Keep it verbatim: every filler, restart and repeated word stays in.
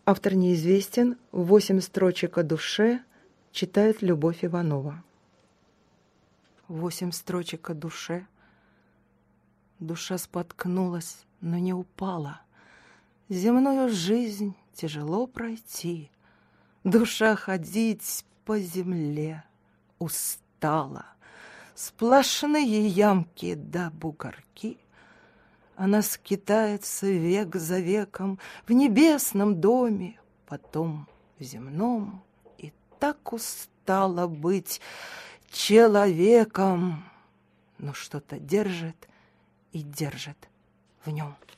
Автор неизвестен. Восемь строчек о душе. Читает Любовь Иванова. Восемь строчек о душе. Душа споткнулась, но не упала. Земную жизнь тяжело пройти. Душа ходить по земле устала. Сплошные ямки да бугорки. Она скитается век за веком в небесном доме, потом в земном, и так устала быть человеком, но что-то держит и держит в нем.